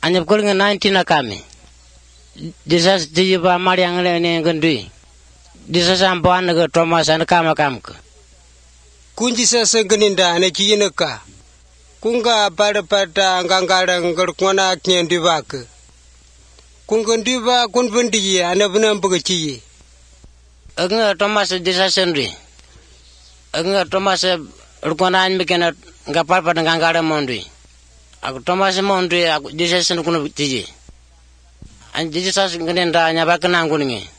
anyap kul nga 19 na kami. Jesus di ba mariang le ne ngandui. Jesus ampuan ga Thomas an kama kamka. Kunji sasa ganinda na kiyinaka. Kunga pada ngangara ngarkwana kyendi baka. Kunga ndiba kunbundi anabuna mbuga chiyi. Nga Thomas Jesus ndri. Nga Thomas rukwana an mikena ngapal pada ngangara mondui. Aku Thomas mondui aku Jesus kuno chiyi. An Jesus ganinda nyaba kenang kuninge.